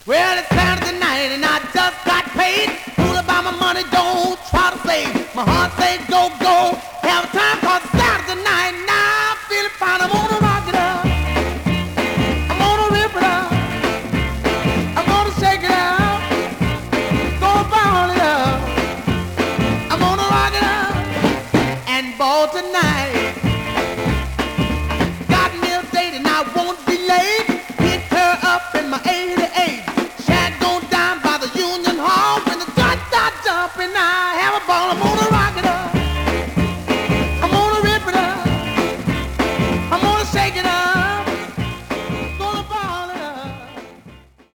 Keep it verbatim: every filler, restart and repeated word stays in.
Well, it's Saturday night and I just got paid. Fool about my money, don't try to save. My heart says go, go. Have time cause it's Saturday night. Now I'm feeling fine. I'm gonna rock it up. I'm gonna rip it up. I'm gonna shake it out. Gonna ball it up. I'm gonna rock it up and ball tonight.